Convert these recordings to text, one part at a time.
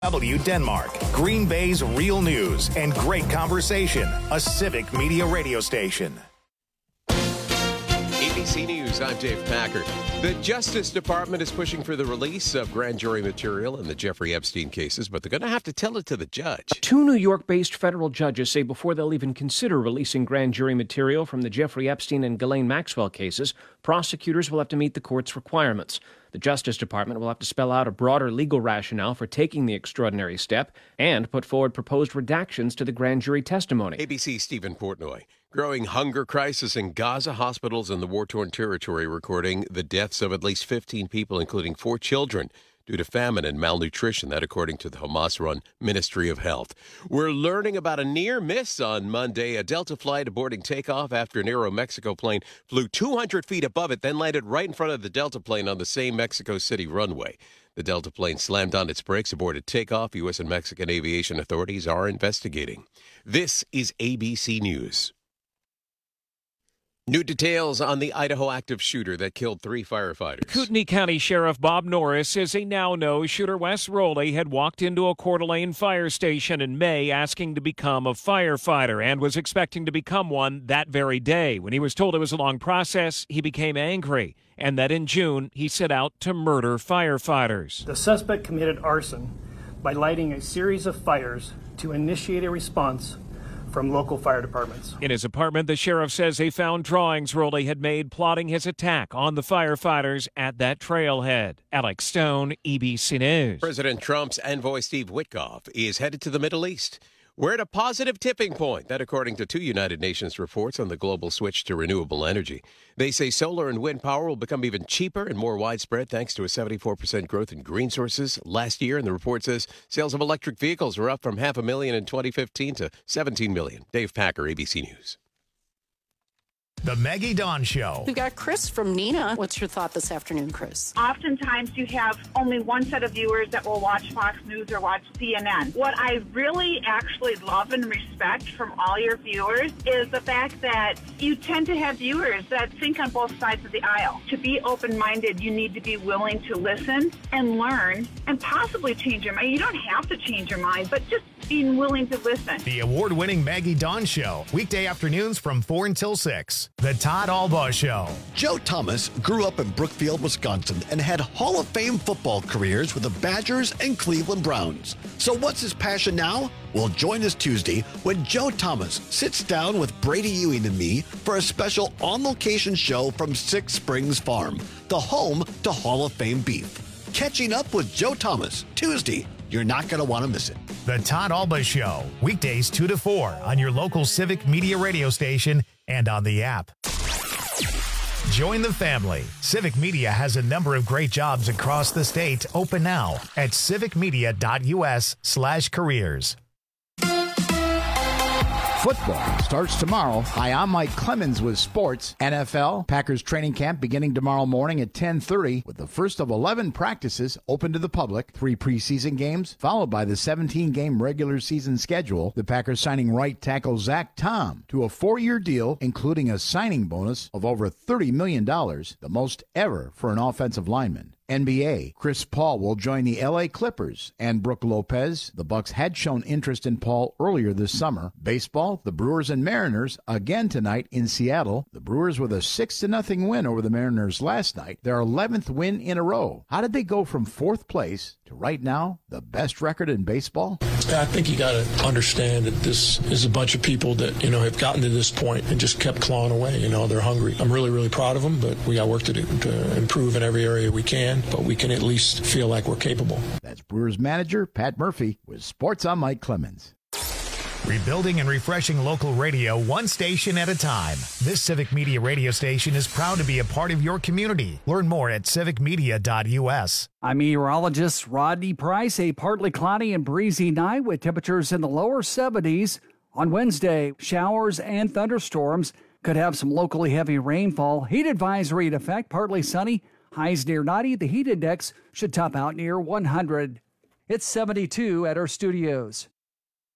W Denmark, Green Bay's real news and great conversation. A Civic Media radio station. ABC News, I'm Dave Packard. The Justice Department is pushing for the release of grand jury material in the Jeffrey Epstein cases, but they're going to have to tell it to the judge. Two New York-based federal judges say before they'll even consider releasing grand jury material from the Jeffrey Epstein and Ghislaine Maxwell cases, prosecutors will have to meet the court's requirements. The Justice Department will have to spell out a broader legal rationale for taking the extraordinary step and put forward proposed redactions to the grand jury testimony. ABC's Stephen Portnoy. Growing hunger crisis in Gaza, hospitals in the war-torn territory recording the deaths of at least 15 people, including 4 children, due to famine and malnutrition. That according to the Hamas-run Ministry of Health. We're learning about a near miss on Monday. A Delta flight aborting takeoff after an Aeromexico plane flew 200 feet above it, then landed right in front of the Delta plane on the same Mexico City runway. The Delta plane slammed on its brakes, aborted takeoff. U.S. and Mexican aviation authorities are investigating. This is ABC News. New details on the Idaho active shooter that killed 3 firefighters. Kootenai County Sheriff Bob Norris says he now knows shooter Wes Rowley had walked into a Coeur d'Alene fire station in May asking to become a firefighter and was expecting to become one that very day. When he was told it was a long process, he became angry, and that in June he set out to murder firefighters. The suspect committed arson by lighting a series of fires to initiate a response from local fire departments. In his apartment, the sheriff says they found drawings Rowley had made plotting his attack on the firefighters at that trailhead. Alex Stone, ABC News. President Trump's envoy Steve Witkoff is headed to the Middle East. We're at a positive tipping point, that according to 2 United Nations reports on the global switch to renewable energy. They say solar and wind power will become even cheaper and more widespread thanks to a 74% growth in green sources last year. And the report says sales of electric vehicles were up from 500,000 in 2015 to 17 million. Dave Packer, ABC News. The Maggie Dawn Show. We've got Chris from Neenah. What's your thought this afternoon, Chris? Oftentimes you have only one set of viewers that will watch Fox News or watch CNN. What I really actually love and respect from all your viewers is the fact that you tend to have viewers that think on both sides of the aisle. To be open-minded, you need to be willing to listen and learn and possibly change your mind. You don't have to change your mind, but just being willing to listen. The award-winning Maggie Dawn Show. Weekday afternoons from 4 until 6. The Todd Albaugh Show. Joe Thomas grew up in Brookfield, Wisconsin, and had Hall of Fame football careers with the Badgers and Cleveland Browns. So what's his passion now? Well, join us Tuesday when Joe Thomas sits down with Brady Ewing and me for a special on-location show from Six Springs Farm, the home to Hall of Fame beef. Catching up with Joe Thomas, Tuesday. You're not going to want to miss it. The Todd Albaugh Show. Weekdays 2 to 4 on your local Civic Media radio station and on the app. Join the family. Civic Media has a number of great jobs across the state open now at civicmedia.us/careers. Football starts tomorrow. Hi, I'm Mike Clemens with sports. NFL, Packers training camp beginning tomorrow morning at 10:30 with the first of 11 practices open to the public. 3 preseason games, followed by the 17-game regular season schedule. The Packers signing right tackle Zach Tom to a 4-year deal, including a signing bonus of over $30 million, the most ever for an offensive lineman. NBA, Chris Paul will join the LA Clippers and Brook Lopez. The Bucks had shown interest in Paul earlier this summer. Baseball, the Brewers and Mariners again tonight in Seattle. The Brewers with a 6-0 win over the Mariners last night, their 11th win in a row. How did they go from 4th place to right now the best record in baseball? I think you got to understand that this is a bunch of people that, have gotten to this point and just kept clawing away. They're hungry. I'm really, really proud of them, but we got work to do to improve in every area we can, but we can at least feel like we're capable. That's Brewers manager Pat Murphy with Sports on Mike Clemens. Rebuilding and refreshing local radio one station at a time. This Civic Media radio station is proud to be a part of your community. Learn more at civicmedia.us. I'm meteorologist Rodney Price. A partly cloudy and breezy night with temperatures in the lower 70s. On Wednesday, showers and thunderstorms could have some locally heavy rainfall. Heat advisory in effect, partly sunny. Highs near 90. The heat index should top out near 100. It's 72 at our studios.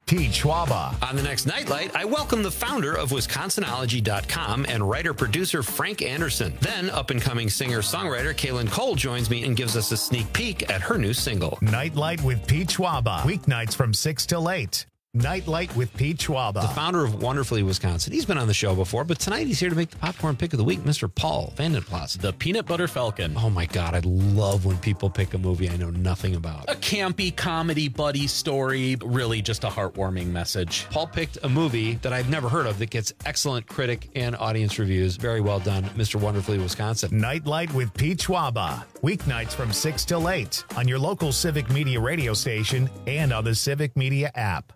Pete Schwaba. On the next Nightlight, I welcome the founder of Wisconsinology.com and writer-producer Frank Anderson. Then, up-and-coming singer-songwriter Kaylin Cole joins me and gives us a sneak peek at her new single. Nightlight with Pete Schwaba. Weeknights from 6 till 8. Nightlight with Pete Schwaba. The founder of Wonderfully Wisconsin. He's been on the show before, but tonight he's here to make the popcorn pick of the week, Mr. Paul Vandenplas. The Peanut Butter Falcon. Oh my God, I love when people pick a movie I know nothing about. A campy comedy buddy story, really just a heartwarming message. Paul picked a movie that I've never heard of that gets excellent critic and audience reviews. Very well done, Mr. Wonderfully Wisconsin. Nightlight with Pete Schwaba. Weeknights from 6 till 8 on your local Civic Media radio station and on the Civic Media app.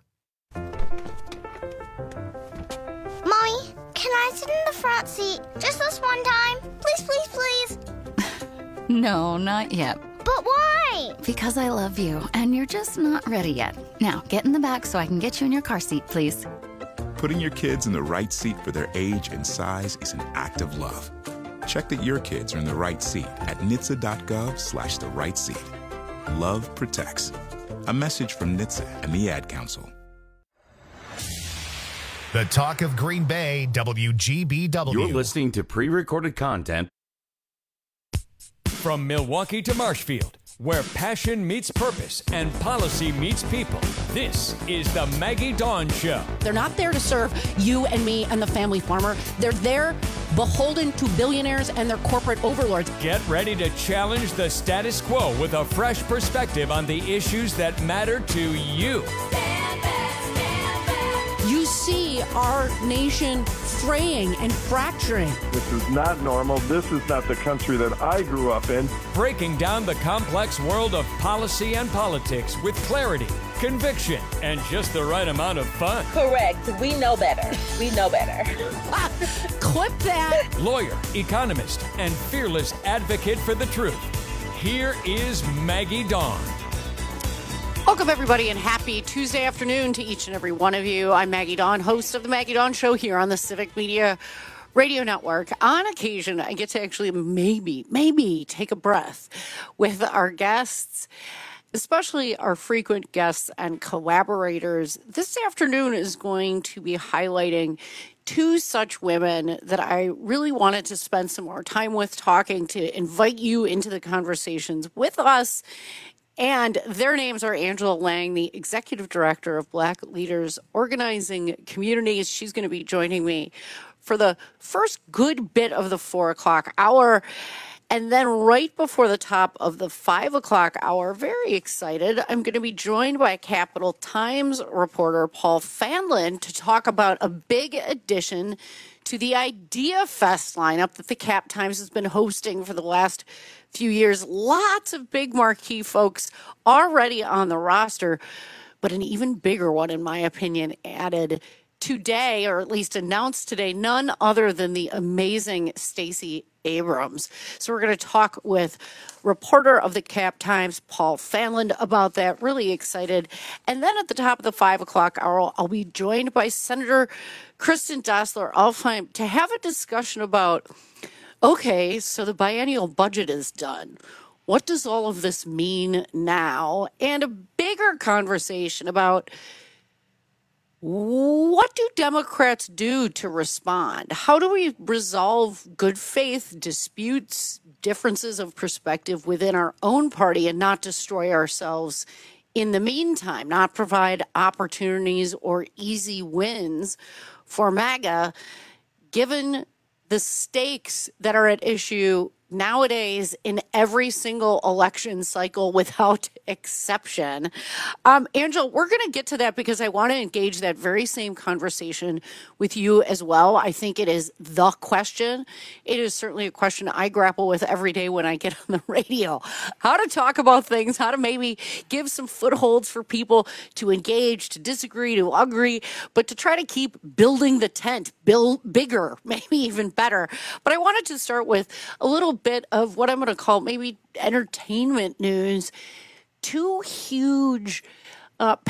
Mommy, can I sit in the front seat just this one time? Please, please, please. No, not yet. But why? Because I love you, and you're just not ready yet. Now, get in the back so I can get you in your car seat, please. Putting your kids in the right seat for their age and size is an act of love. Check that your kids are in the right seat at NHTSA.gov/the right seat. Love protects. A message from NHTSA and the Ad Council. The Talk of Green Bay, WGBW. You're listening to pre-recorded content from Milwaukee to Marshfield, where passion meets purpose and policy meets people. This is the Maggie Dawn Show. They're not there to serve you and me and the family farmer. They're there beholden to billionaires and their corporate overlords. Get ready to challenge the status quo with a fresh perspective on the issues that matter to you. You see our nation fraying and fracturing. This is not normal. This is not the country that I grew up in. Breaking down the complex world of policy and politics with clarity, conviction, and just the right amount of fun. Correct. We know better. We know better. Clip that. Lawyer, economist, and fearless advocate for the truth. Here is Maggie Dawn. Welcome, everybody, and happy Tuesday afternoon to each and every one of you. I'm Maggie Dawn, host of the Maggie Dawn Show here on the Civic Media Radio Network. On occasion, I get to actually maybe take a breath with our guests, especially our frequent guests and collaborators. This afternoon is going to be highlighting two such women that I really wanted to spend some more time with, talking to invite you into the conversations with us. And their names are Angela Lang, the Executive Director of Black Leaders Organizing Communities. She's going to be joining me for the first good bit of the 4 o'clock hour. And then right before the top of the 5 o'clock hour, very excited, I'm going to be joined by Capital Times reporter Paul Fanlon to talk about a big addition to the Idea Fest lineup that the Cap Times has been hosting for the last few years. Lots of big marquee folks already on the roster, but an even bigger one, in my opinion, added today, or at least announced today, none other than the amazing Stacey Abrams. So we're going to talk with reporter of the Cap Times, Paul Fanlon, about that. Really excited. And then at the top of the 5 o'clock hour, I'll be joined by Senator Kristen Dassler-Alfheim to have a discussion about, okay, so the biennial budget is done. What does all of this mean now? And a bigger conversation about what do Democrats do to respond? How do we resolve good faith disputes, differences of perspective within our own party and not destroy ourselves in the meantime, not provide opportunities or easy wins for MAGA, given the stakes that are at issue nowadays in every single election cycle without exception. Angela, we're going to get to that because I want to engage that very same conversation with you as well. I think it is the question. It is certainly a question I grapple with every day when I get on the radio. How to talk about things, how to maybe give some footholds for people to engage, to disagree, to agree, but to try to keep building the tent, build bigger, maybe even better. But I wanted to start with a little bit of what I'm going to call maybe entertainment news. Two huge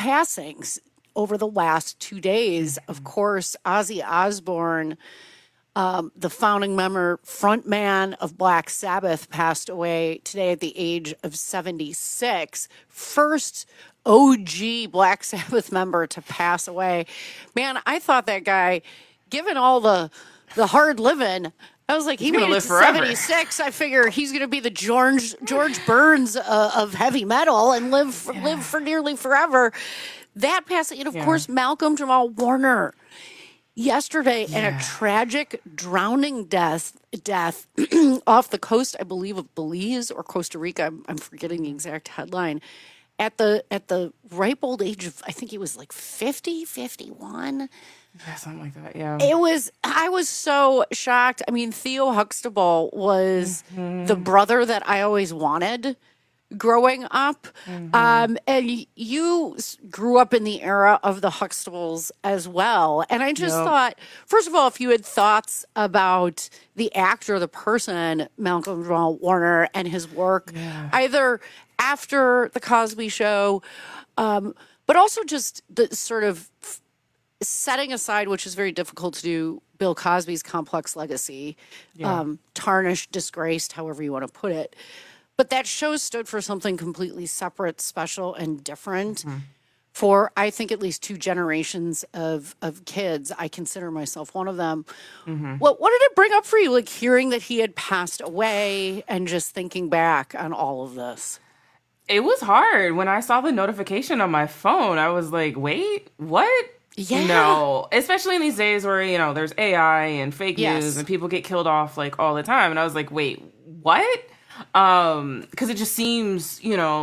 passings over the last 2 days. Of course, Ozzy Osbourne the founding member, frontman of Black Sabbath, passed away today at the age of 76. First OG Black Sabbath member to pass away. Man, I thought that guy, given all the hard living, I was like, he made it to 76. I figure he's going to be the George Burns of heavy metal and live for nearly forever. That passing, and of course, Malcolm Jamal Warner. Yesterday, in a tragic drowning death off the coast, I believe, of Belize or Costa Rica. I'm forgetting the exact headline. At the ripe old age of, I think he was like 50, 51. Yeah, something like that, yeah. I was so shocked. I mean, Theo Huxtable was the brother that I always wanted growing up. And you grew up in the era of the Huxtables as well. And I just thought, first of all, if you had thoughts about the actor, the person, Malcolm Jamal Warner, and his work, either after The Cosby Show, but also just the sort of setting aside, which is very difficult to do, Bill Cosby's complex legacy, tarnished, disgraced, however you want to put it. But that show stood for something completely separate, special, and different for, I think, at least 2 generations of kids. I consider myself one of them. What did it bring up for you, like hearing that he had passed away and just thinking back on all of this? It was hard. When I saw the notification on my phone, I was like, wait, what? Yeah. No, especially in these days where, there's AI and fake news and people get killed off like all the time. And I was like, wait, what? Because it just seems,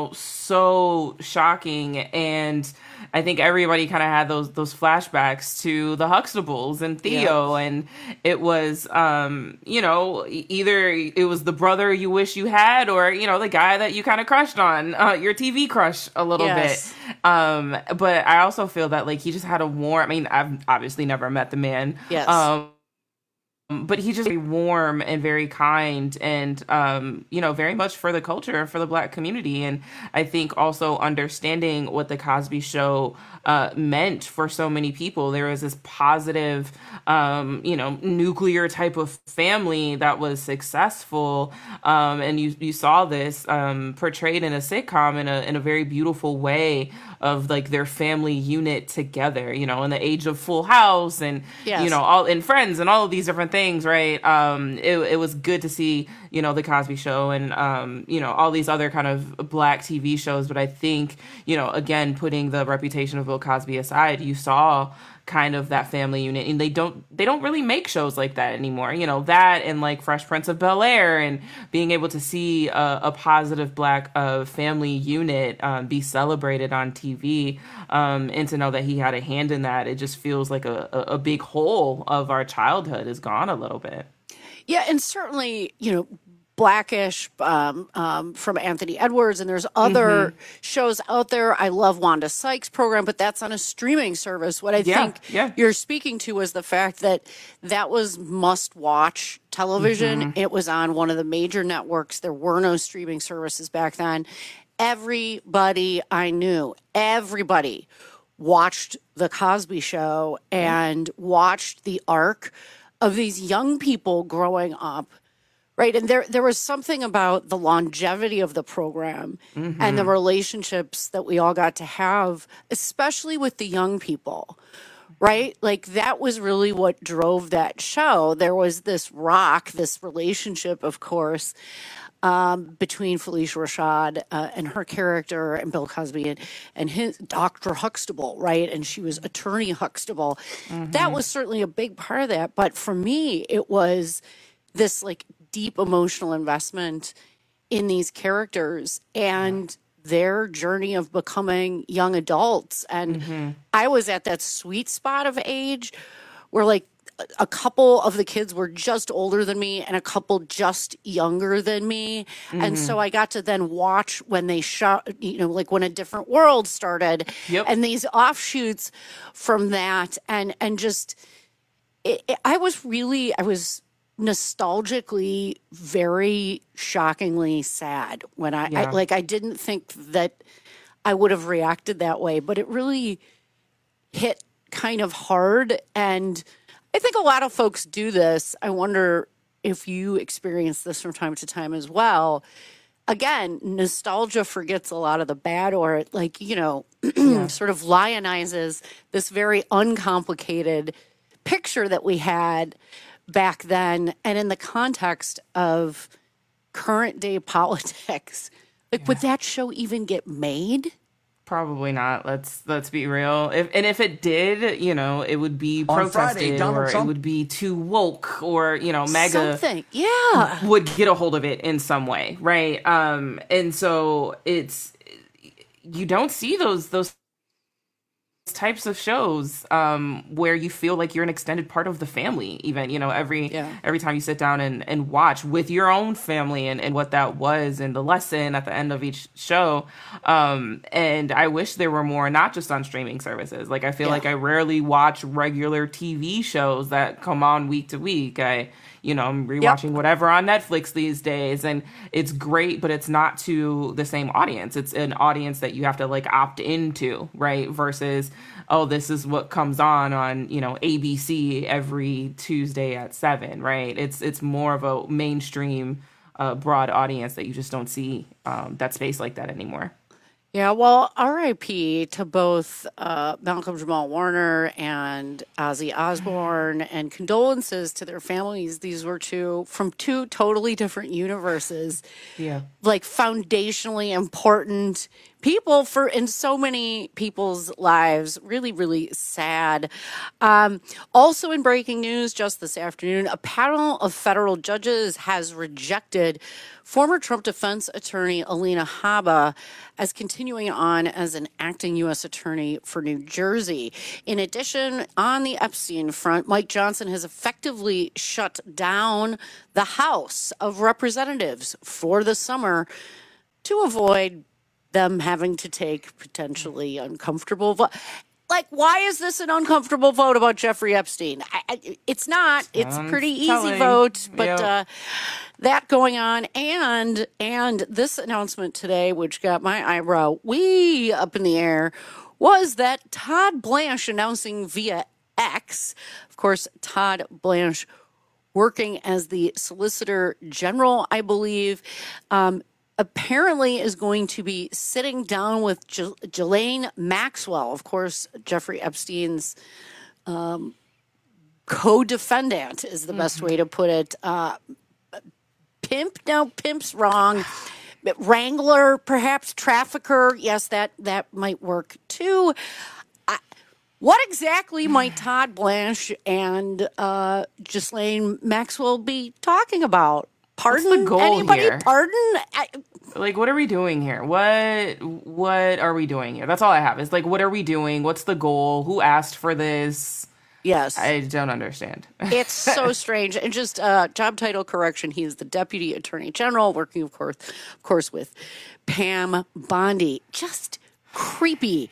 so shocking. And I think everybody kind of had those flashbacks to the Huxtables and Theo. And it was, either it was the brother you wish you had or, the guy that you kind of crushed on, your TV crush a little bit. But I also feel that like he just had a warm, I've obviously never met the man. But he's just very warm and very kind and, very much for the culture and for the Black community. And I think also understanding what The Cosby Show meant for so many people. There was this positive, nuclear type of family that was successful. And you saw this portrayed in a sitcom in a very beautiful way of like their family unit together, in the age of Full House and, all in Friends and all of these different things, right? It was good to see, The Cosby Show and, all these other kind of Black TV shows. But I think, again, putting the reputation of Bill Cosby aside, you saw kind of that family unit, and they don't really make shows like that anymore. That and like Fresh Prince of Bel-Air, and being able to see a positive Black family unit be celebrated on TV, and to know that he had a hand in that, it just feels like a big hole of our childhood is gone a little bit. Yeah, and certainly, Blackish from Anthony Edwards, and there's other shows out there. I love Wanda Sykes' program, but that's on a streaming service. What I think you're speaking to was the fact that was must-watch television. It was on one of the major networks. There were no streaming services back then. Everybody I knew, everybody watched The Cosby Show and watched the arc of these young people growing up. Right. And there was something about the longevity of the program and the relationships that we all got to have, especially with the young people. Right. Like that was really what drove that show. There was this relationship, of course, between Felicia Rashad and her character and Bill Cosby and his Dr. Huxtable. Right. And she was Attorney Huxtable. That was certainly a big part of that. But for me, it was this like deep emotional investment in these characters and their journey of becoming young adults. And I was at that sweet spot of age where like a couple of the kids were just older than me and a couple just younger than me. And so I got to then watch when they shot, like when A Different World started and these offshoots from that. And just, I was nostalgically very shockingly sad when I didn't think that I would have reacted that way, but it really hit kind of hard. And I think a lot of folks do this. I wonder if you experience this from time to time as well. Again, nostalgia forgets a lot of the bad, or it sort of lionizes this very uncomplicated picture that we had back then. And in the context of current day politics, would that show even get made? Probably not. Let's be real. If it did, it would be On protested, Friday, or Trump it would be too woke, or MAGA something. Yeah, would get a hold of it in some way, right? And so you don't see those types of shows where you feel like you're an extended part of the family, even every time you sit down and watch with your own family and what that was and the lesson at the end of each show. And I wish there were more, not just on streaming services. Like, I feel like I rarely watch regular TV shows that come on week to week. I'm rewatching whatever on Netflix these days, and it's great, but it's not to the same audience. It's an audience that you have to opt into, right? Versus, this is what comes on ABC every Tuesday at 7, right? It's more of a mainstream, broad audience that you just don't see that space like that anymore. Yeah, well, R.I.P. to both Malcolm Jamal Warner and Ozzy Osbourne, and condolences to their families. These were from two totally different universes. Yeah. Foundationally important people in so many people's lives. Really, really sad. Also in breaking news just this afternoon, a panel of federal judges has rejected former Trump defense attorney Alina Habba as continuing on as an acting U.S. attorney for New Jersey. In addition, on the Epstein front, Mike Johnson has effectively shut down the House of Representatives for the summer to avoid them having to take potentially uncomfortable vote. Why is this an uncomfortable vote about Jeffrey Epstein? It's not. It's a pretty easy vote, but that going on. And this announcement today, which got my eyebrow way up in the air, was that Todd Blanche announcing via X, of course, Todd Blanche working as the Solicitor General, I believe, apparently is going to be sitting down with Ghislaine Maxwell, of course, Jeffrey Epstein's co-defendant is the best way to put it. Pimp? No, pimp's wrong. Wrangler, perhaps trafficker. Yes, that might work too. What exactly might Todd Blanche and Ghislaine Maxwell be talking about? Pardon? What's the goal Anybody? here? Pardon? What are we doing here? What are we doing here? That's all I have. Is what are we doing? What's the goal? Who asked for this? Yes. I don't understand. It's so strange. And just job title correction, he is the Deputy Attorney General, working, of course, with Pam Bondi. Just creepy.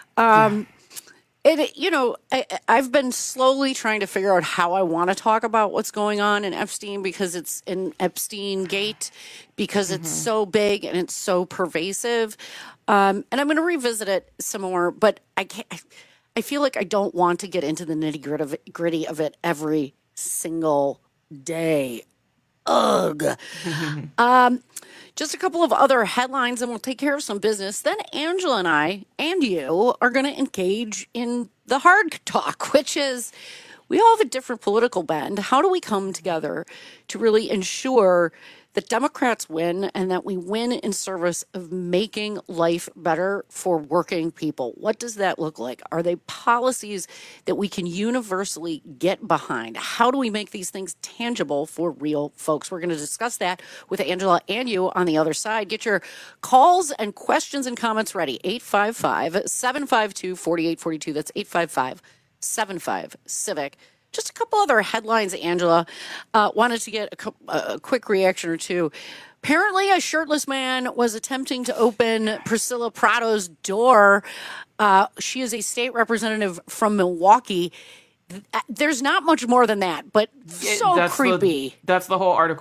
I've been slowly trying to figure out how I want to talk about what's going on in Epstein, because it's in Epstein Gate, because it's so big and it's so pervasive. And I'm going to revisit it some more, but I feel like I don't want to get into the nitty-gritty of it every single day. Ugh. Just a couple of other headlines and we'll take care of some business. Then Angela and I and you are going to engage in the hard talk, which is we all have a different political bend. How do we come together to really ensure that Democrats win and that we win in service of making life better for working people? What does that look like? Are they policies that we can universally get behind? How do we make these things tangible for real folks? We're going to discuss that with Angela and you on the other side. Get your calls and questions and comments ready. 855-752-4842. That's 855-75-CIVIC. Just a couple other headlines, Angela. Wanted to get a quick reaction or two. Apparently, a shirtless man was attempting to open Priscilla Prado's door. She is a state representative from Milwaukee. There's not much more than that, but so creepy. That's the whole article.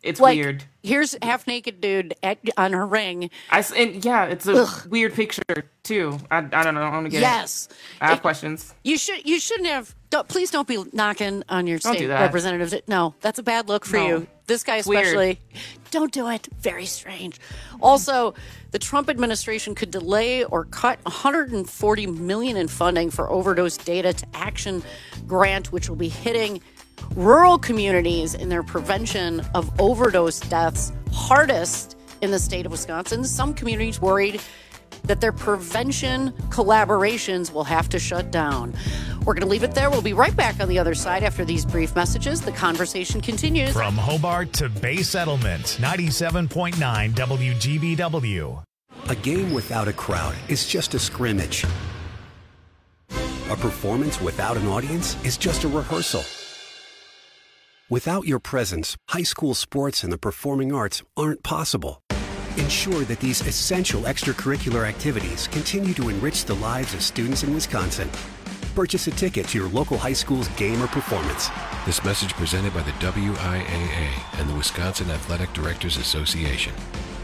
It's like, weird. Here's half naked dude on her ring. It's a weird picture too. I don't know. I'm gonna get yes. it. I have questions. You shouldn't have. Please don't be knocking on your state representatives. No, that's a bad look for you. This guy especially. Don't do it. Very strange. Also, the Trump administration could delay or cut $140 million in funding for overdose data to action grant, which will be hitting rural communities in their prevention of overdose deaths hardest in the state of Wisconsin. Some communities worried that their prevention collaborations will have to shut down. We're going to leave it there. We'll be right back on the other side after these brief messages. The conversation continues. From Hobart to Bay Settlement, 97.9 WGBW. A game without a crowd is just a scrimmage. A performance without an audience is just a rehearsal. Without your presence, high school sports and the performing arts aren't possible. Ensure that these essential extracurricular activities continue to enrich the lives of students in Wisconsin. Purchase a ticket to your local high school's game or performance. This message presented by the WIAA and the Wisconsin Athletic Directors Association.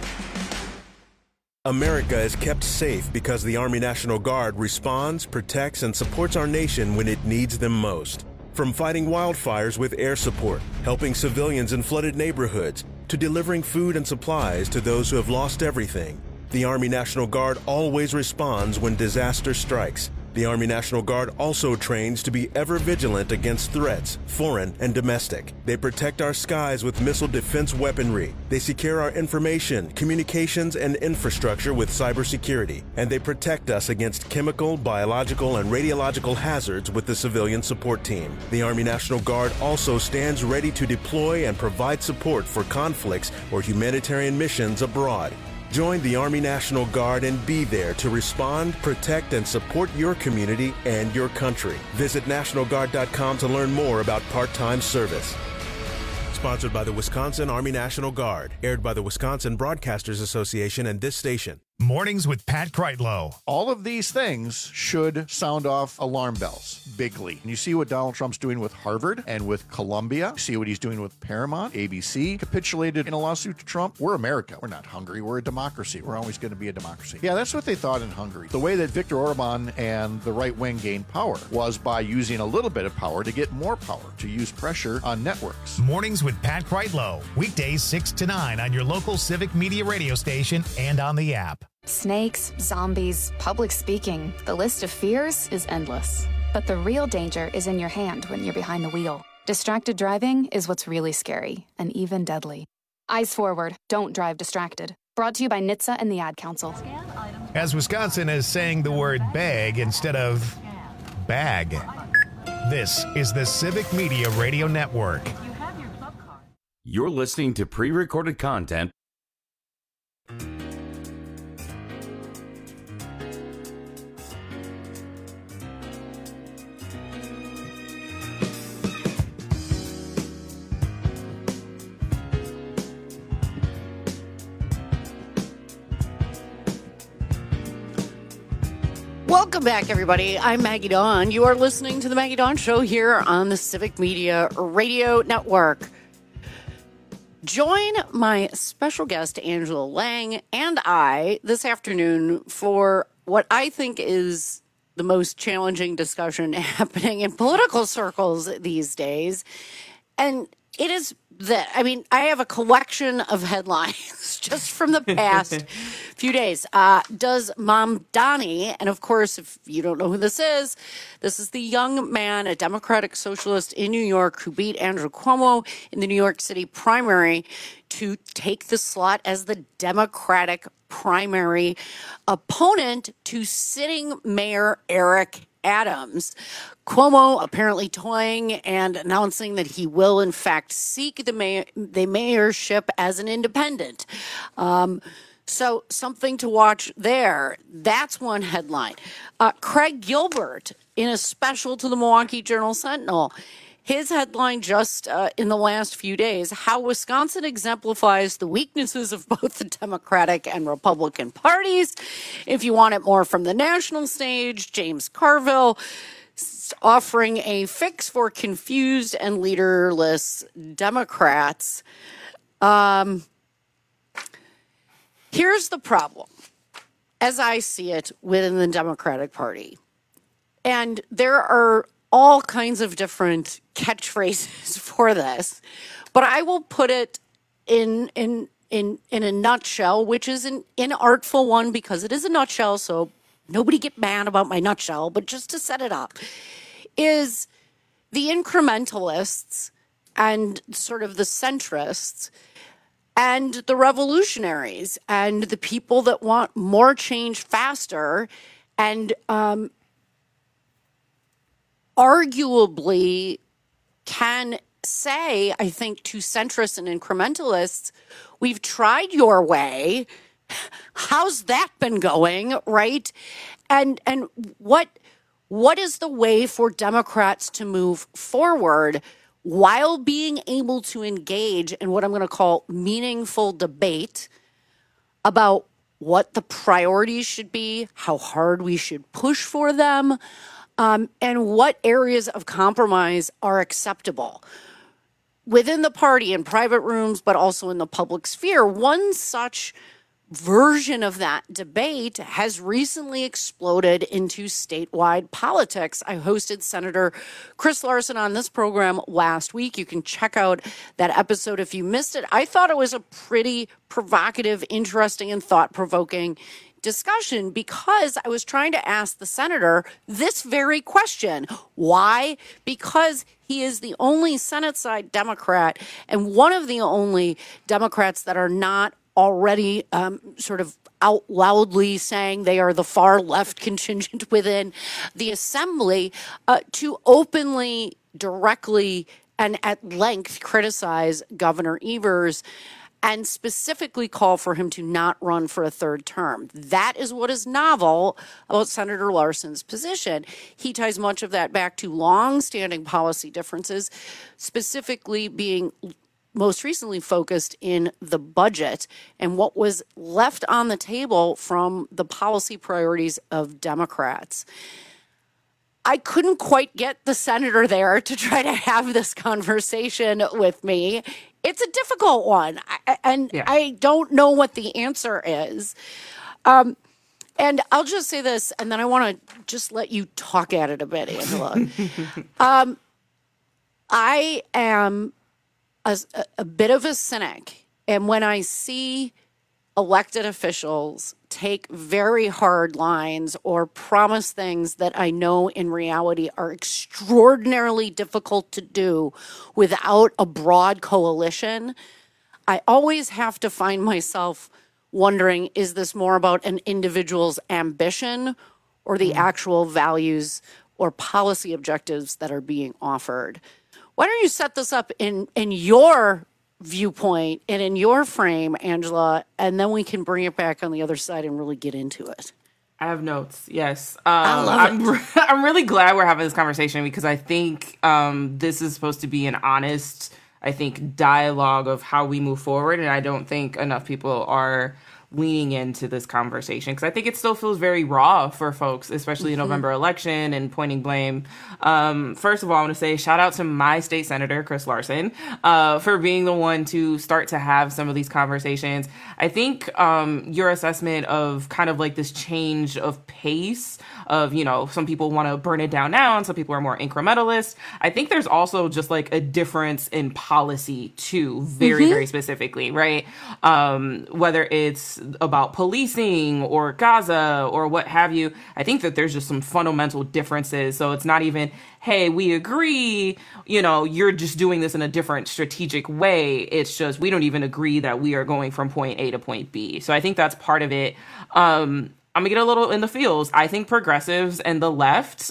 America is kept safe because the Army National Guard responds, protects, and supports our nation when it needs them most. From fighting wildfires with air support, helping civilians in flooded neighborhoods, to delivering food and supplies to those who have lost everything, the Army National Guard always responds when disaster strikes. The Army National Guard also trains to be ever vigilant against threats, foreign and domestic. They protect our skies with missile defense weaponry. They secure our information, communications, and infrastructure with cybersecurity. And they protect us against chemical, biological, and radiological hazards with the civilian support team. The Army National Guard also stands ready to deploy and provide support for conflicts or humanitarian missions abroad. Join the Army National Guard and be there to respond, protect, and support your community and your country. Visit NationalGuard.com to learn more about part-time service. Sponsored by the Wisconsin Army National Guard. Aired by the Wisconsin Broadcasters Association and this station. Mornings with Pat Kreitlow. All of these things should sound off alarm bells bigly. And you see what Donald Trump's doing with Harvard and with Columbia. You see what he's doing with Paramount. ABC capitulated in a lawsuit to Trump. We're America. We're not Hungary. We're a democracy. We're always going to be a democracy. Yeah, that's what they thought in Hungary. The way that Viktor Orban and the right wing gained power was by using a little bit of power to get more power, to use pressure on networks. Mornings with Pat Kreitlow. Weekdays 6 to 9 on your local Civic Media radio station and on the app. Snakes, zombies, public speaking. The list of fears is endless. But the real danger is in your hand when you're behind the wheel. Distracted driving is what's really scary and even deadly. Eyes forward. Don't drive distracted. Brought to you by NHTSA and the Ad Council. As Wisconsin is saying the word bag instead of bag. This is the Civic Media Radio Network. You're listening to pre-recorded content. Welcome back, everybody. I'm Maggie Dawn. You are listening to the Maggie Dawn Show here on the Civic Media Radio Network. Join my special guest, Angela Lang, and I this afternoon for what I think is the most challenging discussion happening in political circles these days. And it is that, I mean, I have a collection of headlines just from the past few days. Does Mamdani, and of course, if you don't know who this is the young man, a Democratic socialist in New York who beat Andrew Cuomo in the New York City primary to take the slot as the Democratic primary opponent to sitting Mayor Eric Adams. Cuomo apparently toying and announcing that he will, in fact, seek the mayorship as an independent. So something to watch there. That's one headline. Craig Gilbert, in a special to the Milwaukee Journal-Sentinel, his headline just in the last few days, how Wisconsin exemplifies the weaknesses of both the Democratic and Republican parties. If you want it more from the national stage, James Carville offering a fix for confused and leaderless Democrats. Here's the problem, as I see it, within the Democratic Party. And there are all kinds of different catchphrases for this, but I will put it in a nutshell, which is an inartful one because it is a nutshell, so nobody get mad about my nutshell, but just to set it up, is the incrementalists and sort of the centrists and the revolutionaries and the people that want more change faster and arguably can say, I think, to centrists and incrementalists, we've tried your way. How's that been going, right? And what is the way for Democrats to move forward while being able to engage in what I'm going to call meaningful debate about what the priorities should be, how hard we should push for them, and what areas of compromise are acceptable within the party in private rooms, but also in the public sphere. One such version of that debate has recently exploded into statewide politics. I hosted Senator Chris Larson on this program last week. You can check out that episode if you missed it. I thought it was a pretty provocative, interesting, and thought-provoking discussion because I was trying to ask the senator this very question. Why? Because he is the only Senate side Democrat and one of the only Democrats that are not already sort of out loudly saying they are the far left contingent within the assembly to openly, directly, and at length criticize Governor Evers and specifically call for him to not run for a third term. That is what is novel about Senator Larson's position. He ties much of that back to long-standing policy differences, specifically being most recently focused in the budget and what was left on the table from the policy priorities of Democrats. I couldn't quite get the senator there to try to have this conversation with me. It's a difficult one, I don't know what the answer is. And I'll just say this, and then I want to just let you talk at it a bit, Angela. I am a bit of a cynic, and when I see elected officials take very hard lines or promise things that I know in reality are extraordinarily difficult to do without a broad coalition, I always have to find myself wondering, is this more about an individual's ambition or the actual values or policy objectives that are being offered? Why don't you set this up in your viewpoint and in your frame, Angela, and then we can bring it back on the other side and really get into it. I have notes. Yes. I love it. I'm really glad we're having this conversation because I think this is supposed to be an honest, dialogue of how we move forward. And I don't think enough people are leaning into this conversation because I think it still feels very raw for folks, especially the November election and pointing blame. First of all, I want to say shout out to my state senator, Chris Larson, for being the one to start to have some of these conversations. I think your assessment of kind of like this change of pace of, some people want to burn it down now and some people are more incrementalist. I think there's also just like a difference in policy too, very specifically, right? Whether it's about policing or Gaza or what have you, I think that there's just some fundamental differences. So it's not even, hey, we agree, you're just doing this in a different strategic way. It's just, we don't even agree that we are going from point A to point B. So I think that's part of it. I'm gonna get a little in the feels. I think progressives and the left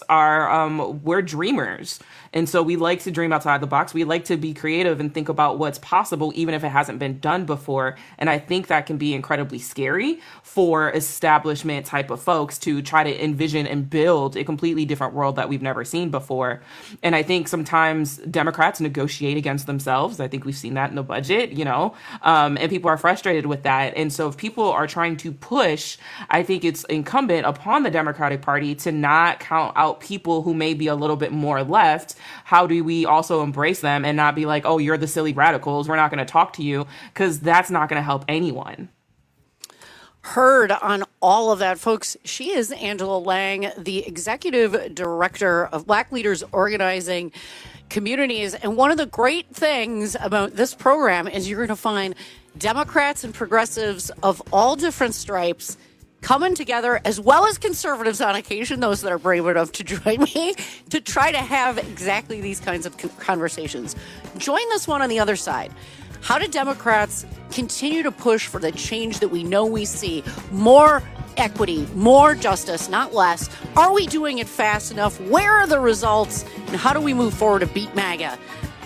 we're dreamers. And so we like to dream outside the box. We like to be creative and think about what's possible, even if it hasn't been done before. And I think that can be incredibly scary for establishment type of folks to try to envision and build a completely different world that we've never seen before. And I think sometimes Democrats negotiate against themselves. I think we've seen that in the budget, and people are frustrated with that. And so if people are trying to push, I think it's incumbent upon the Democratic Party to not count out people who may be a little bit more left. How do we also embrace them and not be like, oh, you're the silly radicals, we're not going to talk to you, because that's not going to help anyone. Heard on all of that, folks. She is Angela Lang, the executive director of Black Leaders Organizing Communities. And one of the great things about this program is you're going to find Democrats and progressives of all different stripes coming together, as well as conservatives on occasion, those that are brave enough to join me, to try to have exactly these kinds of conversations. Join this one on the other side. How do Democrats continue to push for the change that we know we see? More equity, more justice, not less. Are we doing it fast enough? Where are the results? And how do we move forward to beat MAGA?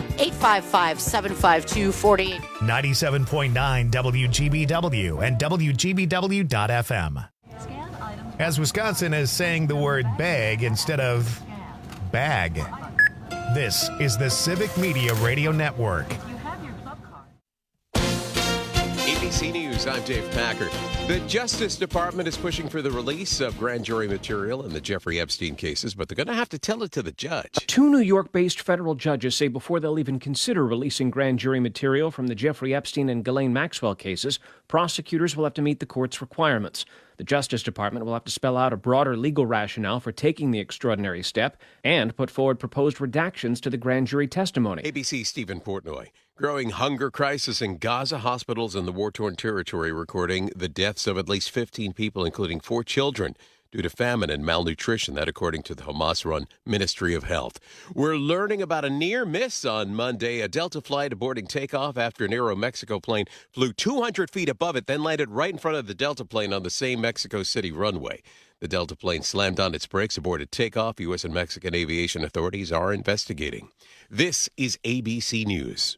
855-752-48. 97.9 WGBW and WGBW.FM. As Wisconsin is saying the word bag instead of bag. This is the Civic Media Radio Network. ABC News, I'm Dave Packard. The Justice Department is pushing for the release of grand jury material in the Jeffrey Epstein cases, but they're going to have to tell it to the judge. 2 New York-based federal judges say before they'll even consider releasing grand jury material from the Jeffrey Epstein and Ghislaine Maxwell cases, prosecutors will have to meet the court's requirements. The Justice Department will have to spell out a broader legal rationale for taking the extraordinary step and put forward proposed redactions to the grand jury testimony. ABC's Stephen Portnoy. Growing hunger crisis in Gaza. Hospitals in the war-torn territory recording the deaths of at least 15 people, including 4 children, due to famine and malnutrition. That according to the Hamas-run Ministry of Health. We're learning about a near miss on Monday. A Delta flight aborting takeoff after an Aeromexico plane flew 200 feet above it, then landed right in front of the Delta plane on the same Mexico City runway. The Delta plane slammed on its brakes, aborted takeoff. U.S. and Mexican aviation authorities are investigating. This is ABC News.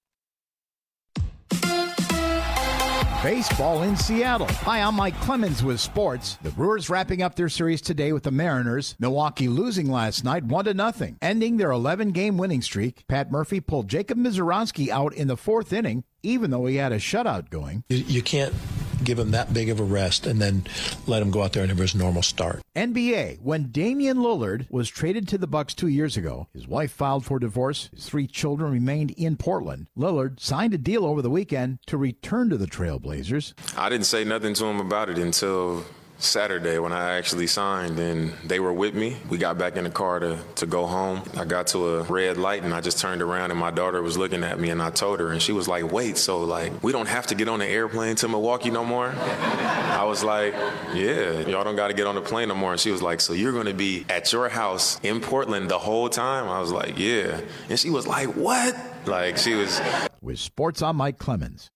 Baseball in Seattle. Hi, I'm Mike Clemens with sports. The Brewers wrapping up their series today with the Mariners. Milwaukee losing last night 1-0, ending their 11-game winning streak. Pat Murphy pulled Jacob Misiorowski out in the 4th inning, even though he had a shutout going. You can't give him that big of a rest and then let him go out there and have his normal start. NBA, when Damian Lillard was traded to the Bucks 2 years ago, his wife filed for divorce, his 3 children remained in Portland. Lillard signed a deal over the weekend to return to the Trailblazers. I didn't say nothing to him about it until Saturday when I actually signed, and they were with me. We got back in the car to go home. I got to a red light and I just turned around and my daughter was looking at me and I told her, and she was like, wait, so like we don't have to get on the airplane to Milwaukee no more? I was like, yeah, y'all don't got to get on the plane no more. And she was like, so you're going to be at your house in Portland the whole time? I was like, yeah. And she was like, what? Like she was. With sports, I'm Mike Clemens.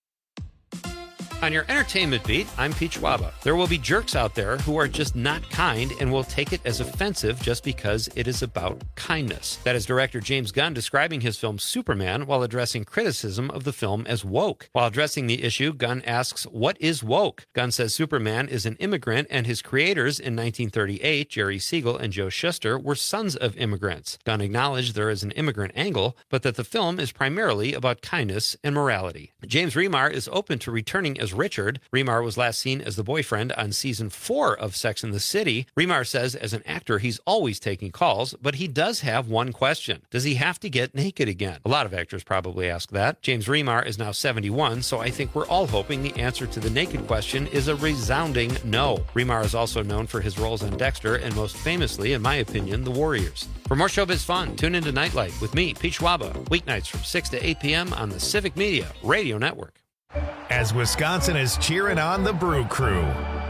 On your entertainment beat, I'm Pete Schwaba. There will be jerks out there who are just not kind and will take it as offensive just because it is about kindness. That is director James Gunn describing his film Superman while addressing criticism of the film as woke. While addressing the issue, Gunn asks, what is woke? Gunn says Superman is an immigrant and his creators in 1938, Jerry Siegel and Joe Shuster, were sons of immigrants. Gunn acknowledged there is an immigrant angle, but that the film is primarily about kindness and morality. James Remar is open to returning as Richard. Remar was last seen as the boyfriend on season 4 of Sex and the City. Remar says as an actor, he's always taking calls, but he does have one question. Does he have to get naked again? A lot of actors probably ask that. James Remar is now 71, so I think we're all hoping the answer to the naked question is a resounding no. Remar is also known for his roles on Dexter and most famously, in my opinion, The Warriors. For more showbiz fun, tune into Nightlight with me, Pete Schwaba, weeknights from 6 to 8 p.m. on the Civic Media Radio Network. As Wisconsin is cheering on the Brew Crew.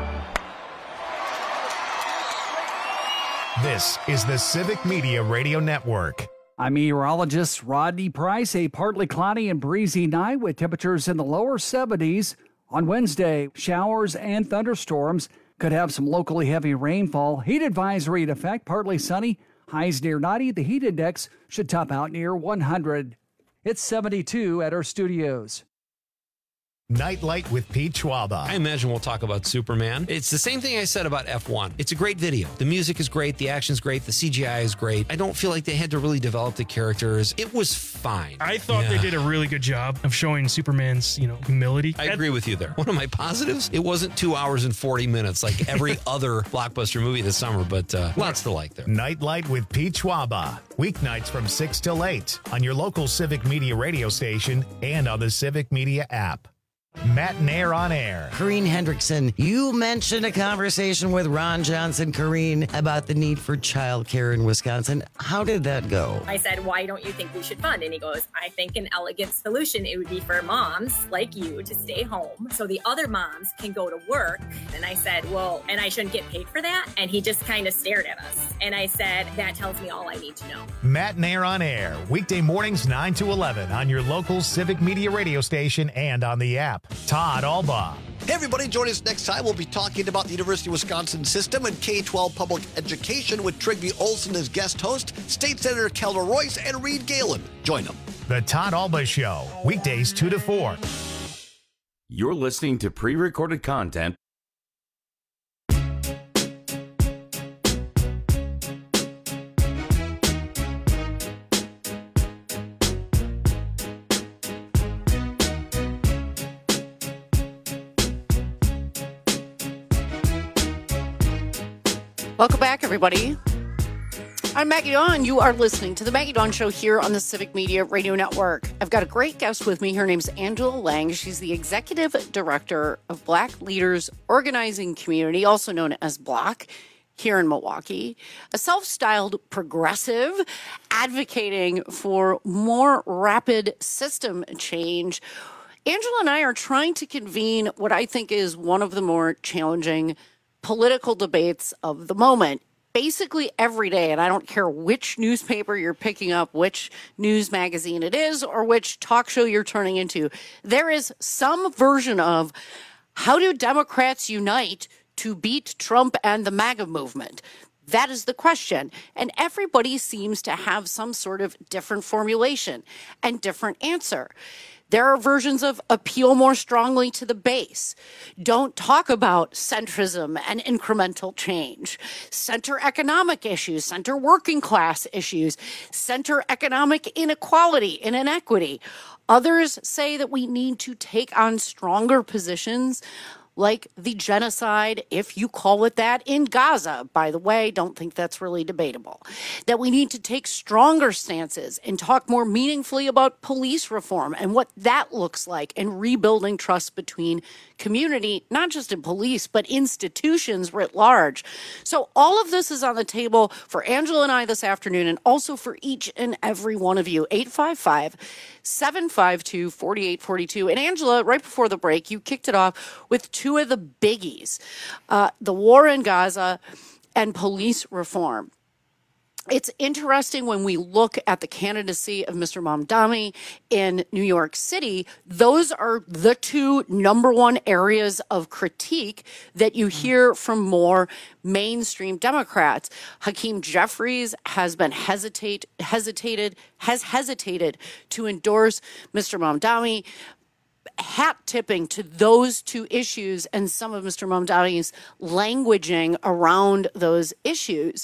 This is the Civic Media Radio Network. I'm meteorologist Rodney Price. A partly cloudy and breezy night with temperatures in the lower 70s. On Wednesday, showers and thunderstorms could have some locally heavy rainfall. Heat advisory in effect, partly sunny. Highs near 90. The heat index should top out near 100. It's 72 at our studios. Nightlight with Pete Schwaba. I imagine we'll talk about Superman. It's the same thing I said about F1. It's a great video. The music is great. The action's great. The CGI is great. I don't feel like they had to really develop the characters. It was fine. I thought they did a really good job of showing Superman's, humility. I agree with you there. One of my positives, it wasn't 2 hours and 40 minutes like every other blockbuster movie this summer, but lots to like there. Nightlight with Pete Schwaba. Weeknights from 6 till 8 on your local Civic Media radio station and on the Civic Media app. Matinee on Air. Corrine Hendrickson, you mentioned a conversation with Ron Johnson, Corrine, about the need for childcare in Wisconsin. How did that go? I said, why don't you think we should fund? And he goes, I think an elegant solution, it would be for moms like you to stay home so the other moms can go to work. And I said, well, and I shouldn't get paid for that? And he just kind of stared at us. And I said, that tells me all I need to know. Matinee on Air, weekday mornings 9 to 11 on your local Civic Media radio station and on the app. Todd Alba. Hey everybody, join us next time. We'll be talking about the University of Wisconsin system and K-12 public education with Trygve Olsen as guest host, State Senator Kelda Royce, and Reed Galen. Join them. The Todd Alba Show, weekdays 2 to 4. You're listening to pre-recorded content. Welcome back, everybody. I'm Maggie Dawn. You are listening to the Maggie Dawn Show here on the Civic Media Radio Network. I've got a great guest with me. Her name's Angela Lang. She's the Executive Director of Black Leaders Organizing Community, also known as BLOC, here in Milwaukee. A self-styled progressive advocating for more rapid system change. Angela and I are trying to convene what I think is one of the more challenging political debates of the moment. Basically every day, and I don't care which newspaper you're picking up, which news magazine it is, or which talk show you're turning into, there is some version of how do Democrats unite to beat Trump and the MAGA movement? That is the question. And everybody seems to have some sort of different formulation and different answer. There are versions of appeal more strongly to the base. Don't talk about centrism and incremental change. Center economic issues, center working class issues, center economic inequality and inequity. Others say that we need to take on stronger positions like the genocide, if you call it that, in Gaza. By the way, don't think that's really debatable. That we need to take stronger stances and talk more meaningfully about police reform and what that looks like and rebuilding trust between community, not just in police, but institutions writ large. So all of this is on the table for Angela and I this afternoon, and also for each and every one of you. 855-752-4842. And Angela, right before the break, you kicked it off with two of the biggies, the war in Gaza and police reform. It's interesting when we look at the candidacy of Mr. Mamdani in New York City, those are the two number one areas of critique that you hear from more mainstream Democrats. Hakeem Jeffries has been hesitated to endorse Mr. Mamdani. Hat tipping to those two issues and some of Mr. Mamdani's languaging around those issues.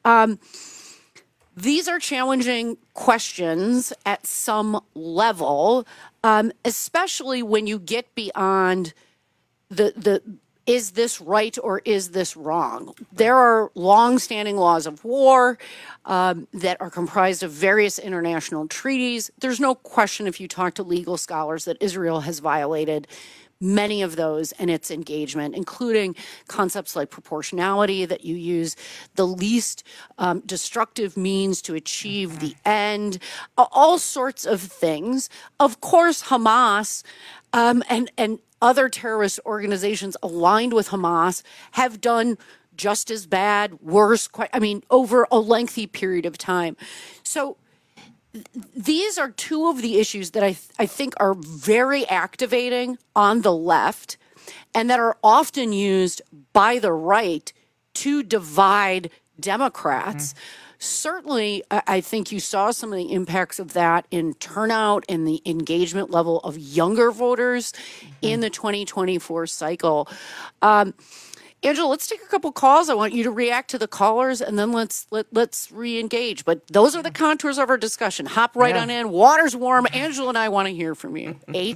These are challenging questions at some level, especially when you get beyond the is this right or is this wrong? There are longstanding laws of war that are comprised of various international treaties. There's no question, if you talk to legal scholars, that Israel has violated many of those in its engagement, including concepts like proportionality, that you use the least destructive means to achieve the end, all sorts of things. Of course, Hamas and other terrorist organizations aligned with Hamas have done just as bad, worse, over a lengthy period of time. So these are two of the issues that I think are very activating on the left and that are often used by the right to divide Democrats. certainly, I think you saw some of the impacts of that in turnout and the engagement level of younger voters in the 2024 cycle. Angela, let's take a couple calls. I want you to react to the callers, and then let's re-engage. But those are the contours of our discussion. Hop right on in. Water's warm. Angela and I want to hear from you.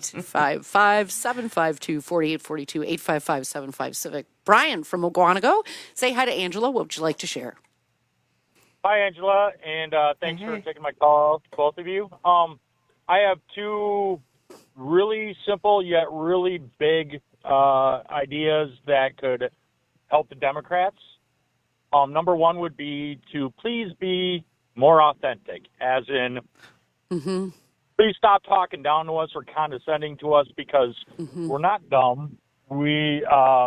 855-752-4842, 855-75-CIVIC. Brian from Ogonago, say hi to Angela. What would you like to share? Hi, Angela, and thanks for taking my call, both of you. I have two really simple yet really big ideas that could help the Democrats. Number one would be to please be more authentic, as in please stop talking down to us or condescending to us, because we're not dumb. We,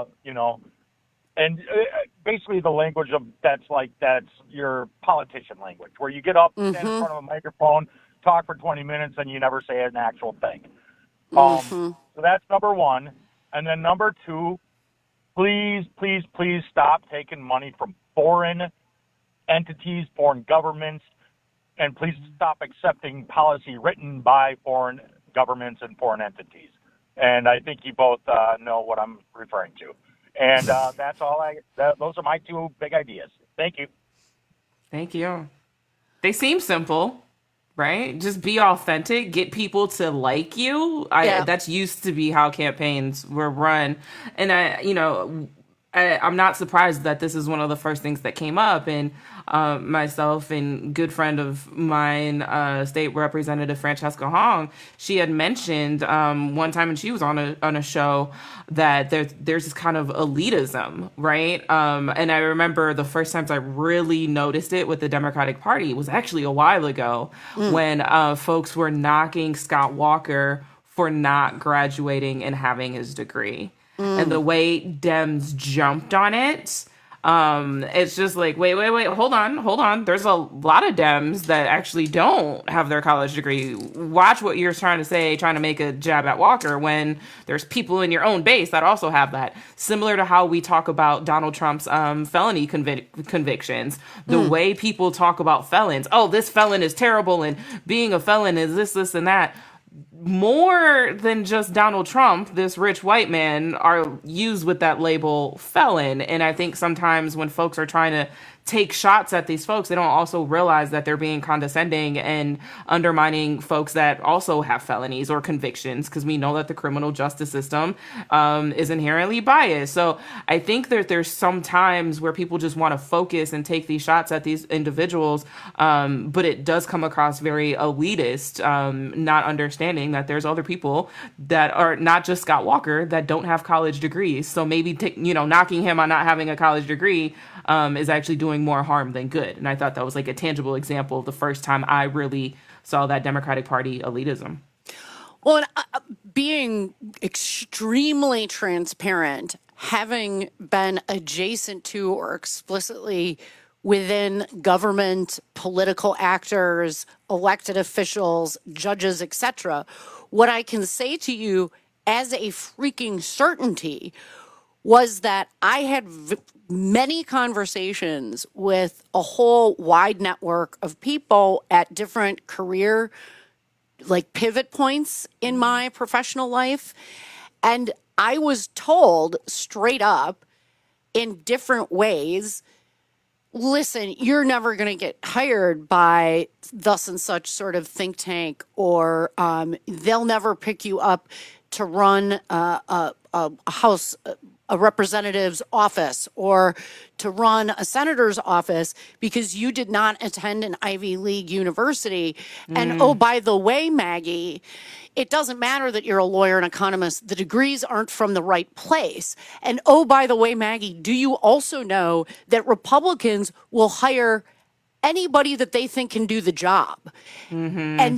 and basically the language of that's your politician language, where you get up, stand in front of a microphone, talk for 20 minutes, and you never say an actual thing. So that's number one. And then number two, please, please, please stop taking money from foreign entities, foreign governments, and please stop accepting policy written by foreign governments and foreign entities. And I think you both know what I'm referring to. And that's all those are my two big ideas. Thank you. Thank you. They seem simple, right? Just be authentic, get people to like you. That's used to be how campaigns were run. And I'm not surprised that this is one of the first things that came up. And myself and good friend of mine, State Representative Francesca Hong, she had mentioned one time when she was on a show that there's this kind of elitism, right? And I remember the first times I really noticed it with the Democratic Party was actually a while ago when folks were knocking Scott Walker for not graduating and having his degree. And the way Dems jumped on it, it's just like, wait, hold on. There's a lot of Dems that actually don't have their college degree. Watch what you're trying to say, trying to make a jab at Walker, when there's people in your own base that also have that. Similar to how we talk about Donald Trump's felony convictions. The way people talk about felons. Oh, this felon is terrible, and being a felon is this, and that. More than just Donald Trump, this rich white man, are used with that label felon. And I think sometimes when folks are trying to take shots at these folks, they don't also realize that they're being condescending and undermining folks that also have felonies or convictions, because we know that the criminal justice system is inherently biased. So I think that there's some times where people just want to focus and take these shots at these individuals, but it does come across very elitist, not understanding that there's other people that are not just Scott Walker that don't have college degrees. So maybe knocking him on not having a college degree is actually doing more harm than good. And I thought that was like a tangible example of the first time I really saw that Democratic Party elitism. Well, and, being extremely transparent, having been adjacent to or explicitly within government, political actors, elected officials, judges, etc., what I can say to you as a freaking certainty was that I had many conversations with a whole wide network of people at different career, pivot points in my professional life. And I was told straight up in different ways, listen, you're never going to get hired by thus and such sort of think tank, or they'll never pick you up to run a House, a representative's office, or to run a senator's office because you did not attend an Ivy League university. And oh, by the way, Maggie, it doesn't matter that you're a lawyer and economist. The degrees aren't from the right place. And oh, by the way, Maggie, do you also know that Republicans will hire anybody that they think can do the job? And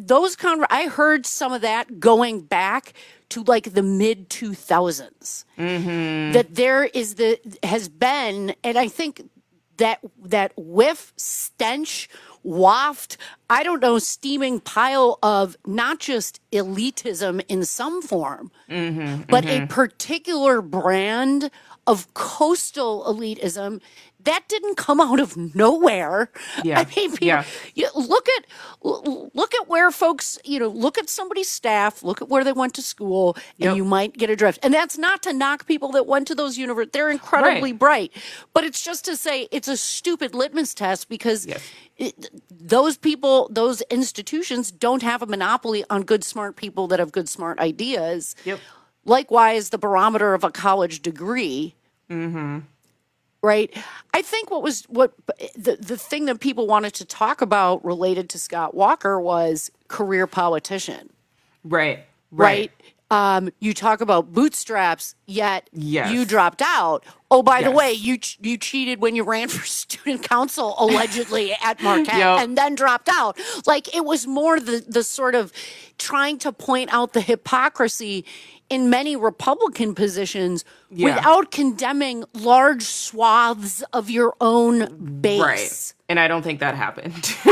I heard some of that going back to the mid 2000s, that there has been, and I think that whiff, stench, waft, I don't know, steaming pile of not just elitism in some form, but a particular brand of coastal elitism that didn't come out of nowhere. Yeah. I mean, look at where folks, look at somebody's staff, look at where they went to school, and you might get a drift. And that's not to knock people that went to those universities. They're incredibly bright. But it's just to say it's a stupid litmus test because those people, those institutions don't have a monopoly on good, smart people that have good, smart ideas. Yep. Likewise, the barometer of a college degree. Mm-hmm. Right. I think the thing that people wanted to talk about related to Scott Walker was career politician. Right. You talk about bootstraps, yet Yes. you dropped out. Oh, by the way, you cheated when you ran for student council allegedly at Marquette and then dropped out. Like, it was more the sort of trying to point out the hypocrisy in many Republican positions without condemning large swaths of your own base. Right. And I don't think that happened.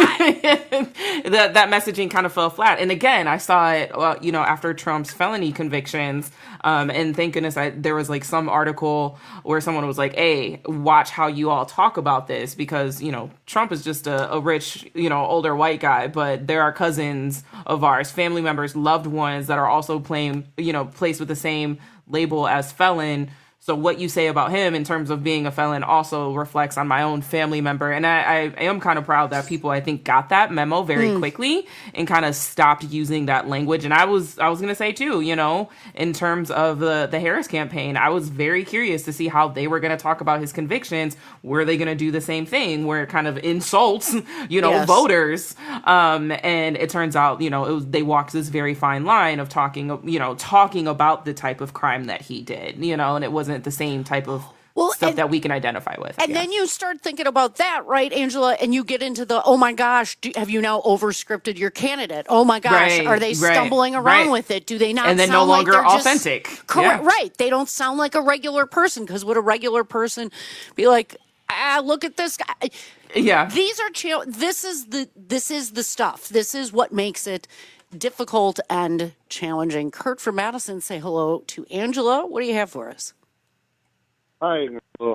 that messaging kind of fell flat. And again, I saw it, after Trump's felony convictions. And thank goodness there was like some article where someone was like, hey, watch how you all talk about this because, Trump is just a rich, older white guy, but there are cousins of ours, family members, loved ones that are also placed with the same label as felon. So what you say about him in terms of being a felon also reflects on my own family member. And I am kind of proud that people, I think, got that memo very quickly and kind of stopped using that language. And I was going to say, too, in terms of the Harris campaign, I was very curious to see how they were going to talk about his convictions. Were they going to do the same thing where it kind of insults, voters? And it turns out, they walked this very fine line of talking about the type of crime that he did, and it wasn't the same type of stuff that we can identify with. And then you start thinking about that, right, Angela? And you get into the, oh my gosh, have you now over-scripted your candidate? Oh my gosh, are they stumbling around with it? Do they not and then sound no longer like authentic? Correct, right. They don't sound like a regular person because would a regular person be like, look at this guy? Yeah. These are, this is the stuff. This is what makes it difficult and challenging. Kurt from Madison, say hello to Angela. What do you have for us? Hi.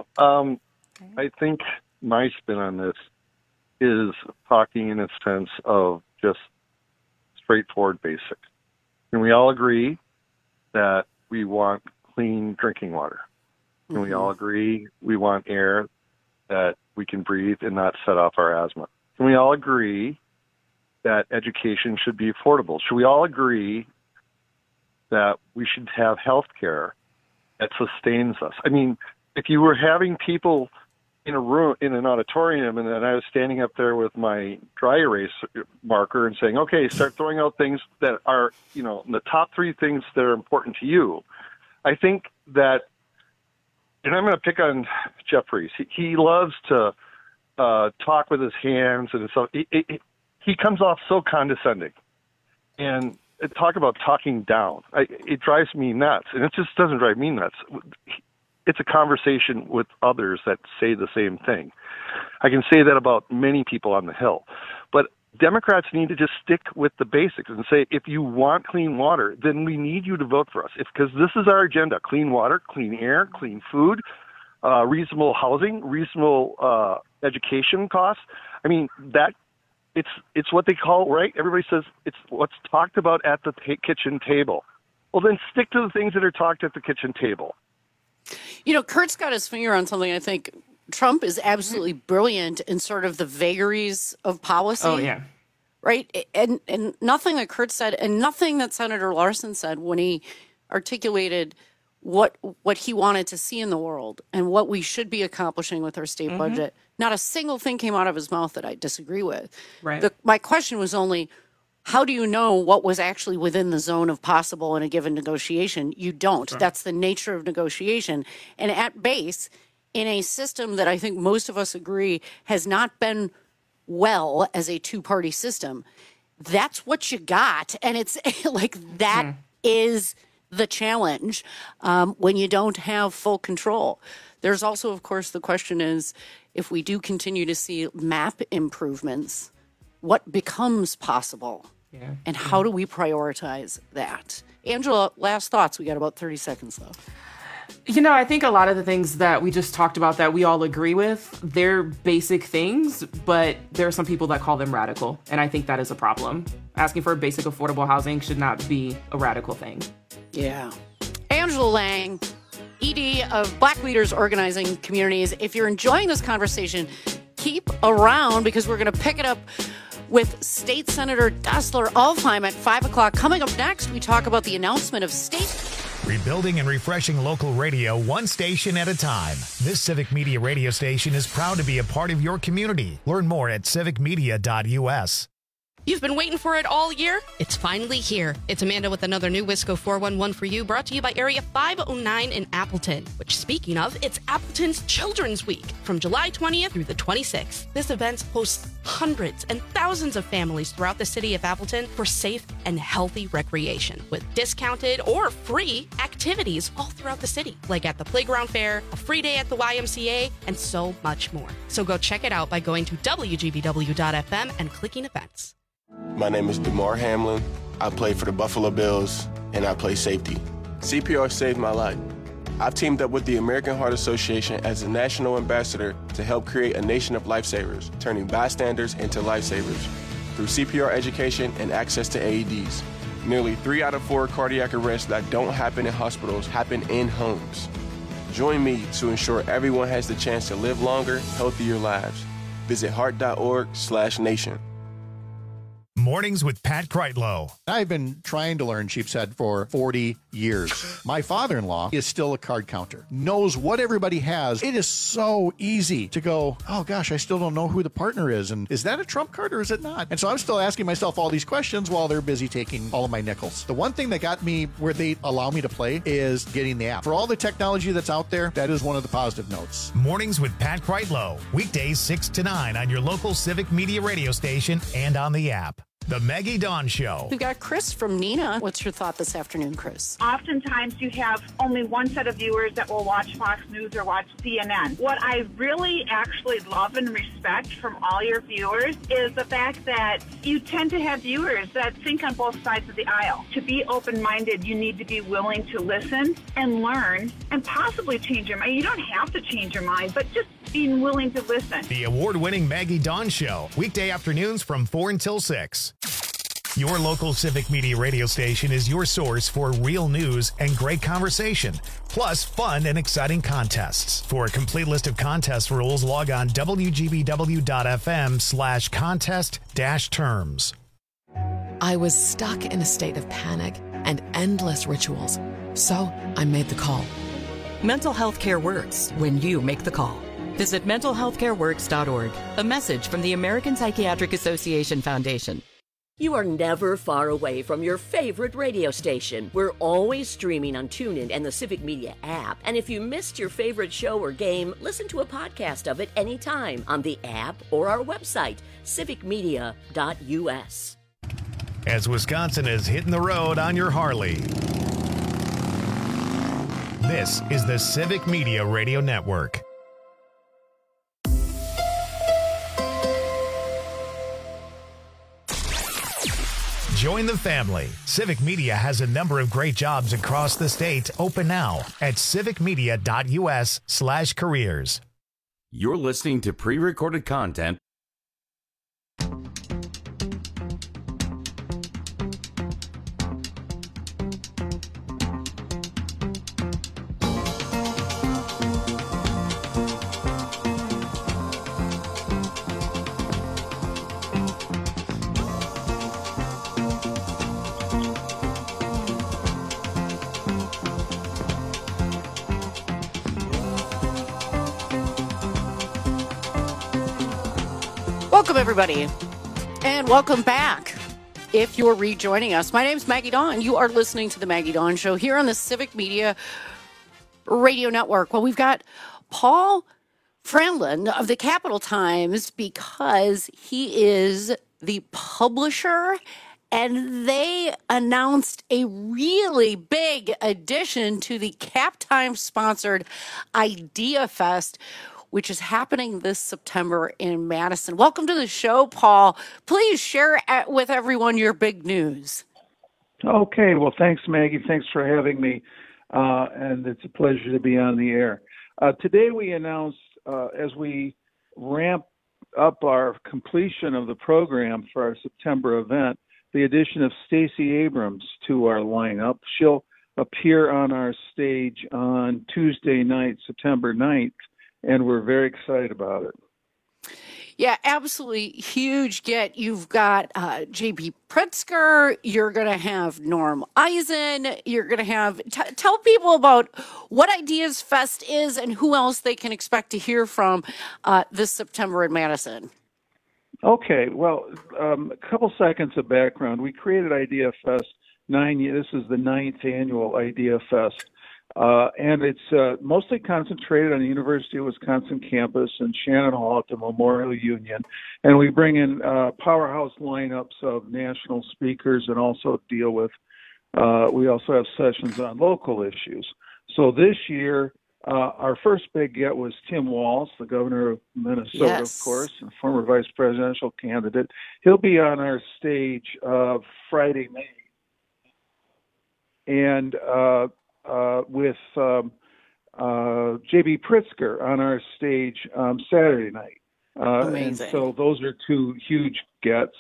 I think my spin on this is talking in a sense of just straightforward basics. Can we all agree that we want clean drinking water? Can we all agree we want air that we can breathe and not set off our asthma? Can we all agree that education should be affordable? Should we all agree that we should have health care that sustains us? I mean, if you were having people in a room, in an auditorium, and then I was standing up there with my dry erase marker and saying, okay, start throwing out things that are, the top 3 things that are important to you. I think that, and I'm going to pick on Jeffries. He loves to talk with his hands and stuff. He comes off so condescending. And talk about talking down. It drives me nuts. And it just doesn't drive me nuts. It's a conversation with others that say the same thing. I can say that about many people on the Hill. But Democrats need to just stick with the basics and say, if you want clean water, then we need you to vote for us. Because this is our agenda: clean water, clean air, clean food, reasonable housing, reasonable education costs. I mean, it's what they call, right? Everybody says it's what's talked about at the kitchen table. Well, then stick to the things that are talked at the kitchen table. Kurt's got his finger on something. I think Trump is absolutely brilliant in sort of the vagaries of policy. Oh, yeah. Right? And nothing that Kurt said and nothing that Senator Larson said when he articulated what he wanted to see in the world and what we should be accomplishing with our state budget. Not a single thing came out of his mouth that I disagree with. Right. My question was only, how do you know what was actually within the zone of possible in a given negotiation? You don't. Sure. That's the nature of negotiation. And at base, in a system that I think most of us agree has not been well as a two-party system, that's what you got. And it's like that is the challenge when you don't have full control. There's also, of course, the question is, if we do continue to see map improvements, what becomes possible? Yeah. And how do we prioritize that? Angela, last thoughts. We got about 30 seconds left. I think a lot of the things that we just talked about that we all agree with, they're basic things, but there are some people that call them radical. And I think that is a problem. Asking for basic affordable housing should not be a radical thing. Yeah. Angela Lang, ED of Black Leaders Organizing Communities. If you're enjoying this conversation, keep around because we're going to pick it up with State Senator Destler Alfheim at 5 o'clock. Coming up next, we talk about the announcement of state... Rebuilding and refreshing local radio one station at a time. This Civic Media radio station is proud to be a part of your community. Learn more at civicmedia.us. You've been waiting for it all year? It's finally here. It's Amanda with another new Wisco 411 for you, brought to you by Area 509 in Appleton, which, speaking of, it's Appleton's Children's Week from July 20th through the 26th. This event hosts hundreds and thousands of families throughout the city of Appleton for safe and healthy recreation with discounted or free activities all throughout the city, like at the playground fair, a free day at the YMCA, and so much more. So go check it out by going to WGBW.FM and clicking events. My name is DeMar Hamlin. I play for the Buffalo Bills, and I play safety. CPR saved my life. I've teamed up with the American Heart Association as a national ambassador to help create a nation of lifesavers, turning bystanders into lifesavers through CPR education and access to AEDs. Nearly 3 out of 4 cardiac arrests that don't happen in hospitals happen in homes. Join me to ensure everyone has the chance to live longer, healthier lives. Visit heart.org/nation. Mornings with Pat Kreitlow. I've been trying to learn Sheepshead for 40 years. My father-in-law is still a card counter, knows what everybody has. It is so easy to go, oh gosh, I still don't know who the partner is. And is that a trump card or is it not? And so I'm still asking myself all these questions while they're busy taking all of my nickels. The one thing that got me where they allow me to play is getting the app. For all the technology that's out there, that is one of the positive notes. Mornings with Pat Kreitlow. Weekdays 6 to 9 on your local Civic Media radio station and on the app. The Maggie Dawn Show. We've got Chris from Neenah. What's your thought this afternoon, Chris? Oftentimes you have only one set of viewers that will watch Fox News or watch CNN. What I really actually love and respect from all your viewers is the fact that you tend to have viewers that think on both sides of the aisle. To be open-minded, you need to be willing to listen and learn and possibly change your mind. You don't have to change your mind, but just being willing to listen. The award-winning Maggie Dawn Show. Weekday afternoons from 4 until 6. Your local Civic Media radio station is your source for real news and great conversation, plus fun and exciting contests. For a complete list of contest rules, log on wgbw.fm/contest-terms. I was stuck in a state of panic and endless rituals, so I made the call. Mental health care works when you make the call. Visit mentalhealthcareworks.org. A message from the American Psychiatric Association Foundation. You are never far away from your favorite radio station. We're always streaming on TuneIn and the Civic Media app. And if you missed your favorite show or game, listen to a podcast of it anytime on the app or our website, civicmedia.us. As Wisconsin is hitting the road on your Harley, this is the Civic Media Radio Network. Join the family. Civic Media has a number of great jobs across the state open now at civicmedia.us/careers. You're listening to pre-recorded content. Welcome, everybody, and welcome back. If you're rejoining us, my name is Maggie Dawn. You are listening to The Maggie Dawn Show here on the Civic Media Radio Network. Well, we've got Paul Franlin of the Capital Times because he is the publisher, and they announced a really big addition to the Cap Times-sponsored Idea Fest, which is happening this September in Madison. Welcome to the show, Paul. Please share with everyone your big news. Okay, well, thanks, Maggie. Thanks for having me. and it's a pleasure to be on the air. Today we announced, as we ramp up our completion of the program for our September event, the addition of Stacey Abrams to our lineup. She'll appear on our stage on Tuesday night, September 9th, and we're very excited about it. Yeah, absolutely huge get. You've got J.B. Pritzker. You're going to have Norm Eisen. You're going to have... tell people about what Ideas Fest is and who else they can expect to hear from this September in Madison. Okay, well, a couple seconds of background. We created Idea Fest this is the 9th annual Idea Fest. And it's mostly concentrated on the University of Wisconsin campus and Shannon Hall at the Memorial Union. And we bring in powerhouse lineups of national speakers and also deal with, we also have sessions on local issues. So this year, our first big get was Tim Walz, the governor of Minnesota, of course, and former vice presidential candidate. He'll be on our stage Friday night. And with J.B. Pritzker on our stage Saturday night. Amazing. And so those are two huge gets.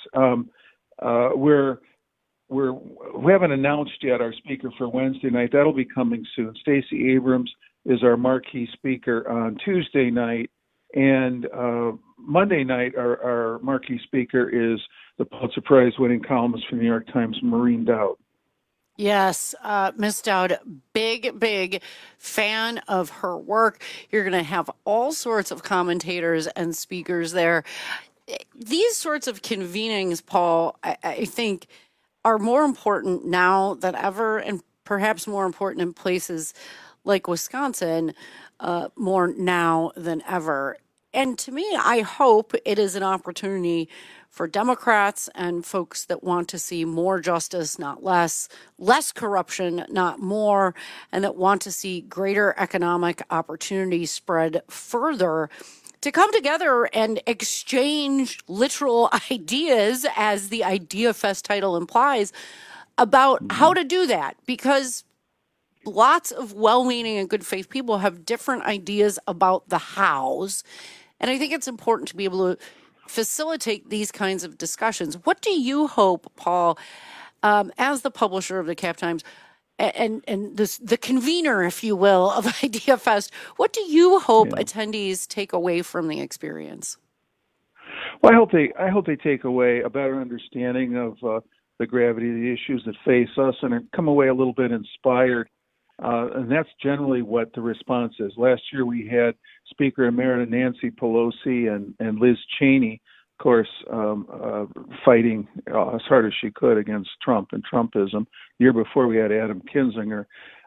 We haven't announced yet our speaker for Wednesday night. That'll be coming soon. Stacey Abrams is our marquee speaker on Tuesday night. And Monday night, our marquee speaker is the Pulitzer Prize winning columnist for the New York Times, Maureen Dowd. Yes, Miss Dowd, big fan of her work. You're going to have all sorts of commentators and speakers there. These sorts of convenings, Paul, I think are more important now than ever, and perhaps more important in places like Wisconsin more now than ever. And to me, I hope it is an opportunity for Democrats and folks that want to see more justice, not less corruption, not more, and that want to see greater economic opportunity spread further to come together and exchange literal ideas, as the Idea Fest title implies, about how to do that. Because lots of well-meaning and good faith people have different ideas about the hows. And I think it's important to be able to facilitate these kinds of discussions. What do you hope, Paul, as the publisher of the Cap Times and the convener, if you will, of Idea Fest, what do you hope attendees take away from the experience? Well, I hope they take away a better understanding of the gravity of the issues that face us and come away a little bit inspired. And that's generally what the response is. Last year we had Speaker Emerita Nancy Pelosi and Liz Cheney, of course, fighting as hard as she could against Trump and Trumpism. The year before we had Adam Kinzinger.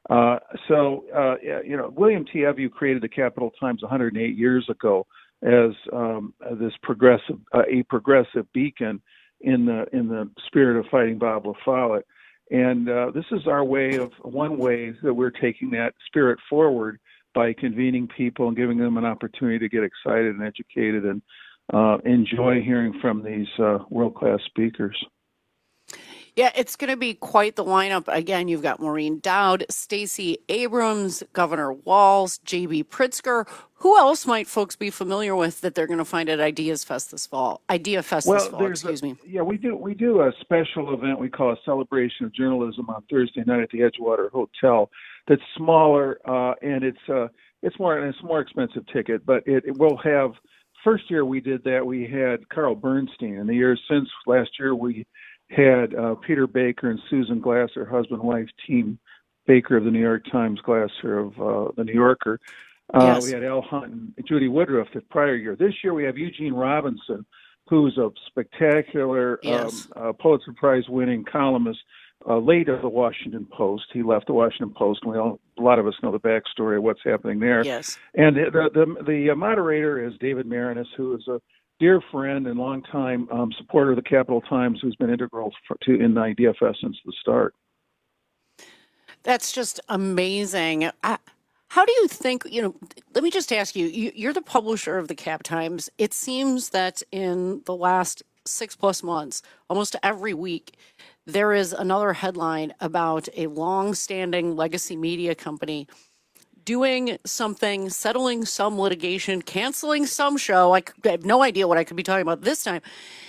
William T. Evu created the Capital Times 108 years ago as this progressive beacon in the spirit of fighting Bob La Follette. And this is one way that we're taking that spirit forward by convening people and giving them an opportunity to get excited and educated and enjoy hearing from these world-class speakers. Yeah, it's going to be quite the lineup. Again, you've got Maureen Dowd, Stacey Abrams, Governor Walz, J.B. Pritzker. Who else might folks be familiar with that they're going to find at Ideas Fest this fall? This fall, excuse me. Yeah, we do a special event we call a Celebration of Journalism on Thursday night at the Edgewater Hotel. That's smaller and it's more expensive ticket, but it will have. First year we did that, we had Carl Bernstein. And the years since last year, we had Peter Baker and Susan Glasser, husband-wife team Baker of the New York Times, Glasser of the New Yorker. Yes. We had Al Hunt and Judy Woodruff the prior year. This year we have Eugene Robinson, who's a spectacular Pulitzer Prize-winning columnist, late of the Washington Post. He left the Washington Post, and a lot of us know the backstory of what's happening there. Yes. And the moderator is David Marinis, who is a dear friend and longtime supporter of the Capital Times, who's been integral in Idea Fest since the start. That's just amazing. How do you think, let me just ask you, you're the publisher of the Cap Times. It seems that in the last last 6+ months, almost every week, there is another headline about a long-standing legacy media company doing something, settling some litigation, canceling some show. I have no idea what I could be talking about this time.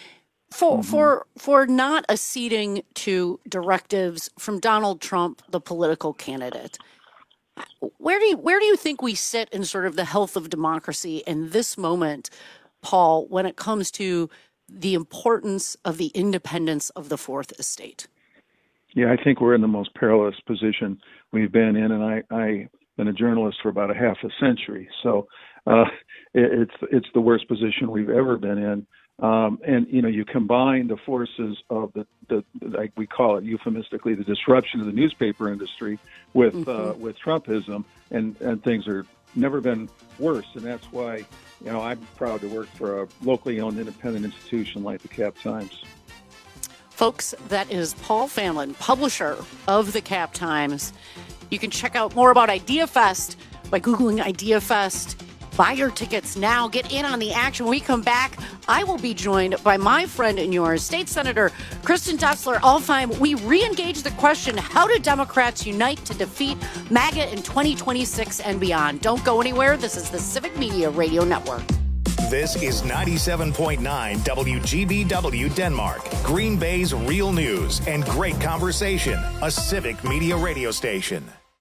For not acceding to directives from Donald Trump, the political candidate. Where do you think we sit in sort of the health of democracy in this moment, Paul, when it comes to the importance of the independence of the Fourth Estate? Yeah, I think we're in the most perilous position we've been in, and I've been a journalist for about a half a century, so it's the worst position we've ever been in. And you combine the forces of the like we call it euphemistically, the disruption of the newspaper industry with Trumpism, and things are never been worse. And that's why I'm proud to work for a locally owned independent institution like the Cap Times. Folks, that is Paul Fanlon, publisher of the Cap Times. You can check out more about IdeaFest by Googling IdeaFest. Buy your tickets now. Get in on the action. When we come back, I will be joined by my friend and yours, State Senator Kristen Dessler-Alfheim. We re-engage the question, how do Democrats unite to defeat MAGA in 2026 and beyond? Don't go anywhere. This is the Civic Media Radio Network. This is 97.9 WGBW Denmark, Green Bay's real news and great conversation, a Civic Media radio station.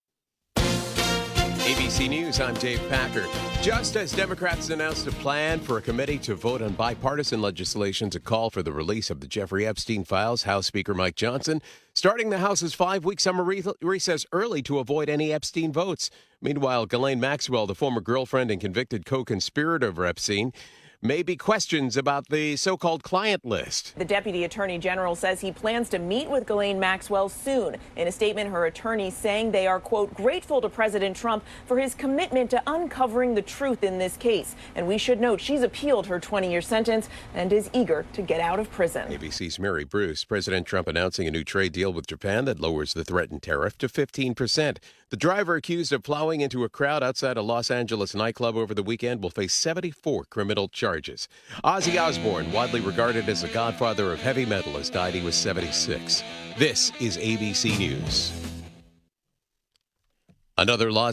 ABC News, I'm Dave Packer. Just as Democrats announced a plan for a committee to vote on bipartisan legislation to call for the release of the Jeffrey Epstein files, House Speaker Mike Johnson starting the House's 5-week summer recess early to avoid any Epstein votes. Meanwhile, Ghislaine Maxwell, the former girlfriend and convicted co-conspirator of Epstein, may be questions about the so-called client list. The Deputy Attorney General says he plans to meet with Ghislaine Maxwell soon. In a statement, her attorney saying they are, quote, grateful to President Trump for his commitment to uncovering the truth in this case. And we should note she's appealed her 20-year sentence and is eager to get out of prison. ABC's Mary Bruce. President Trump announcing a new trade deal with Japan that lowers the threatened tariff to 15%. The driver accused of plowing into a crowd outside a Los Angeles nightclub over the weekend will face 74 criminal charges. Ozzy Osbourne, widely regarded as the godfather of heavy metal, has died. He was 76. This is ABC News. Another Los